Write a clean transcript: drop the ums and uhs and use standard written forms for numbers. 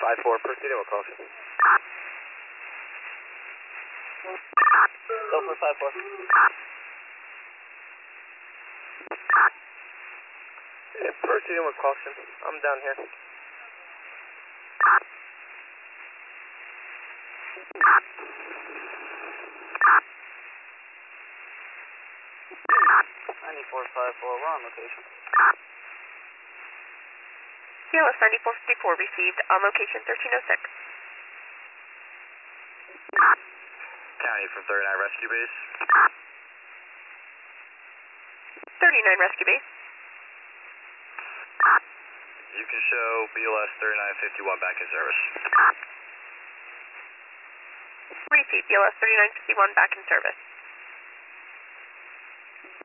5-4, proceeding with caution. Go for 5-4. Yeah, proceeding with caution. I'm down here. We're on location. CLS 9454 received on location 1306. County from 39 Rescue Base. 39 Rescue Base. You can show BLS 3951 back in service. Repeat, BLS 3951 back in service.